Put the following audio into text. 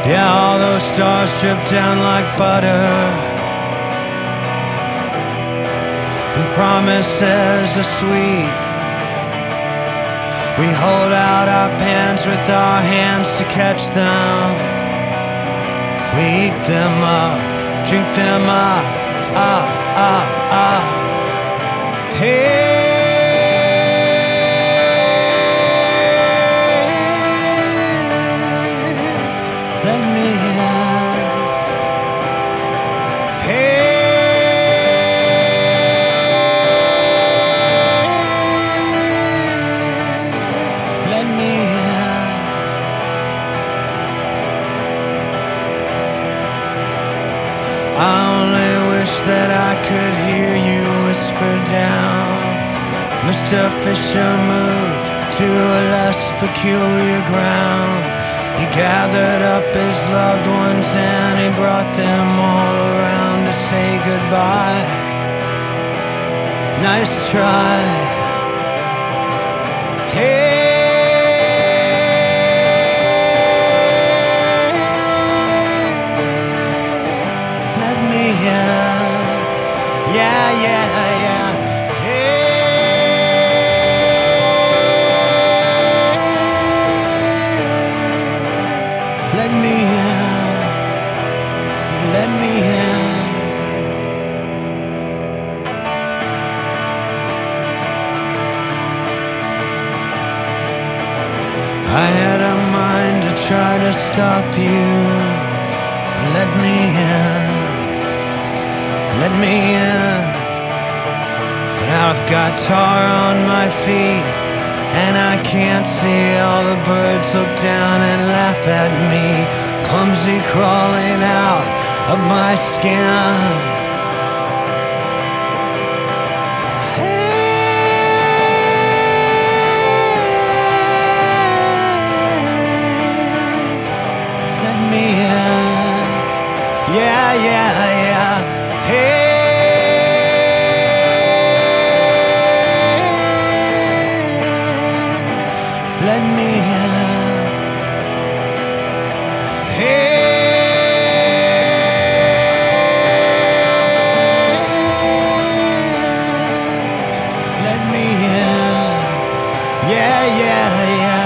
Yeah, all those stars drip down like butter, and promises are sweet. We hold out our pans with our hands to catch them. We eat them up, drink them up, up, up, up. Hey, let me in. Hey, let me in. I only wish that I could hear you whisper down, Mr. Fisher moved to a less peculiar ground. He gathered up his loved ones and he brought them all around to say goodbye. Nice try. Hey, let me in. Yeah, yeah, yeah. Let me in, let me in. I had a mind to try to stop you. Let me in, let me in. But I've got tar on my feet, and I can't see. All the birds look down and laugh at me, clumsy crawling out of my skin. Hey, let me in. Yeah, yeah, yeah. Hey, let me in. Hey, let me in. Yeah, yeah, yeah.